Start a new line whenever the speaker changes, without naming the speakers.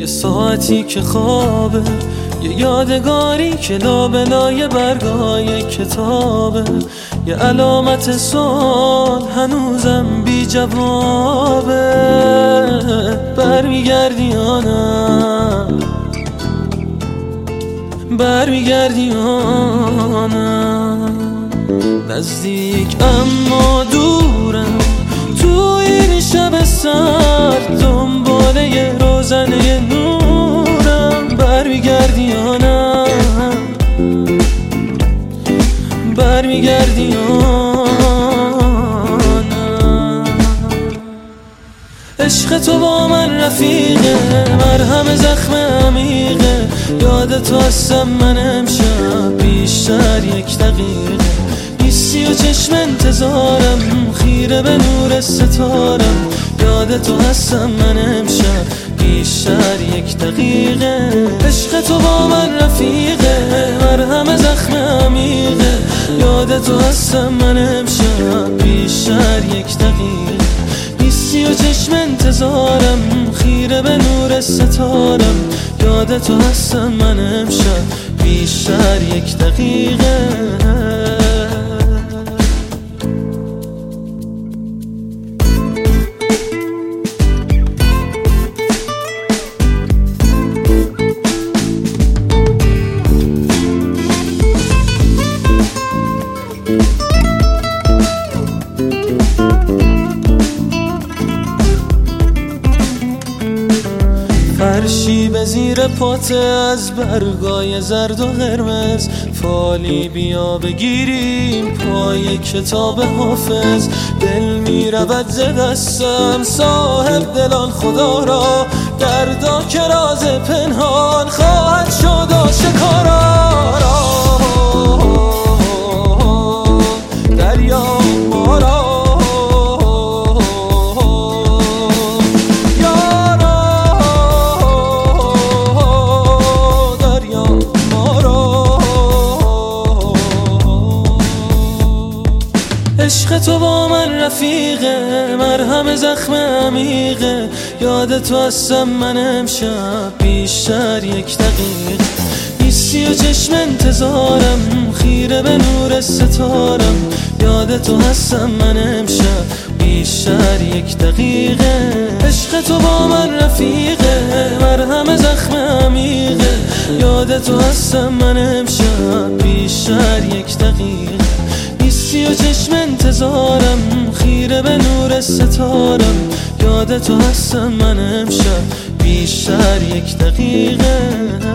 یه ساعتی که خوابه، یه یادگاری که لابلای برگای کتابه، یه علامت سوال هنوزم بی جوابه. برمیگردی یا نه، برمیگردی یا نه؟ نزدیک اما دورم، تو این شب سرد دنبال یه روزنه نورم. برمیگردی یا نه، برمیگردی یا نه؟ عشق تو با من رفیقه، مرهم زخم عمیقه. یاد تو هستم من امشب بیشتر یک دقیقه. نیستی و چشم انتظارم، خیره به نور ستارم. یاد تو هستم من امشب بیشتر یک دقیقه. عشق تو با من رفیقه، مرهم زخم عمیقه. یاد تو هستم من امشب بیشتر یک دقیقه. نیستی و چشم انتظارم، خیره به نور ستارم. یاد تو هستم من امشب بیشتر یک دقیقه. فرشی به زیر پاته از برگای زرد و قرمز. فالی بیا بگیریم پای کتاب حافظ. دل می رود ز دستم صاحب دلان خدا را. دردا که راز پنهان خواهد شد آشکارا. دریا مارا عشق تو با من رفیقه، مرهم زخم عمیقه. یاد تو هستم من امشب بیشتر یک دقیقه. نیستی و چشم انتظارم، خیره به نور ستارم. یاد تو هستم من امشب بیشتر یک دقیقه. عشق تو با من رفیقه، مرهم زخم عمیقه. یاد تو هستم من امشب بیشتر یک دقیقه. نیستی و چشم انتظارم، خیره به نور ستارم. یاد تو هستم من امشب بیشتر یک دقیقه.